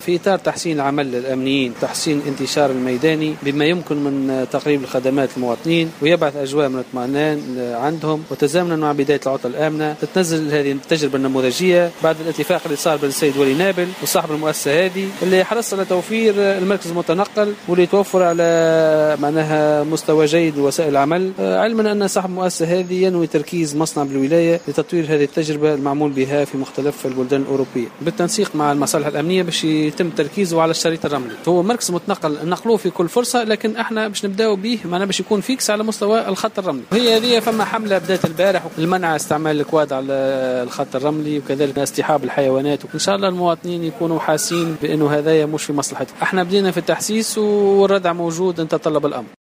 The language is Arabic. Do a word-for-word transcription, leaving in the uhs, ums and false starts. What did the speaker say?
في إطار تحسين العمل الأمنيين، تحسين الانتشار الميداني بما يمكن من تقريب الخدمات للمواطنين ويبعث أجواء من الاطمئنان عندهم، وتزامنا مع بداية العطلة الآمنة تتنزل هذه التجربة النموذجية بعد الاتفاق اللي صار بين السيد ولي نابل وصاحب المؤسسة هذه اللي حرص على توفير المركز المتنقل واللي يتوفر على معناها مستوى جيد لوسائل العمل، علما أن صاحب المؤسسة هذه ينوي تركيز مصنع بالولاية لتطوير هذه التجربة المعمول بها في مختلف البلدان الأوروبية بالتنسيق مع المصالح الأمنية باش يتم تركيزه على الشريط الرملي. هو مركز متنقل نقلوه في كل فرصة، لكن احنا باش نبداو به معنا باش يكون فيكس على مستوى الخط الرملي. وهي هذه فما حملة بدات البارح لمنع استعمال الكواد على الخط الرملي وكذلك اصطحاب الحيوانات، وإن شاء الله المواطنين يكونوا حاسين بأنه هذا مش في مصلحتهم. احنا بدينا في التحسيس والردع موجود ان تطلب الأمر.